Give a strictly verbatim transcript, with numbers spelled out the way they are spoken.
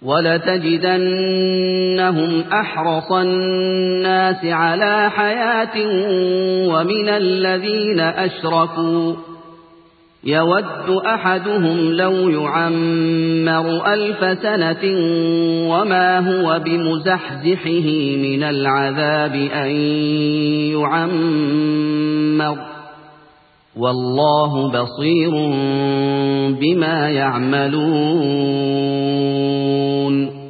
وَلَتَجِدَنَّهُمْ أَحْرَصَ النَّاسِ عَلَىٰ حَيَاةٍ وَمِنَ الَّذِينَ أَشْرَكُوا يَوَدُّ أَحَدُهُمْ لَوْ يُعَمَّرُ أَلْفَ سَنَةٍ وَمَا هُوَ بِمُزَحْزِحِهِ مِنَ الْعَذَابِ أَن يُعَمَّرَ ۗ وَاللَّهُ بَصِيرٌ بِمَا يَعْمَلُونَ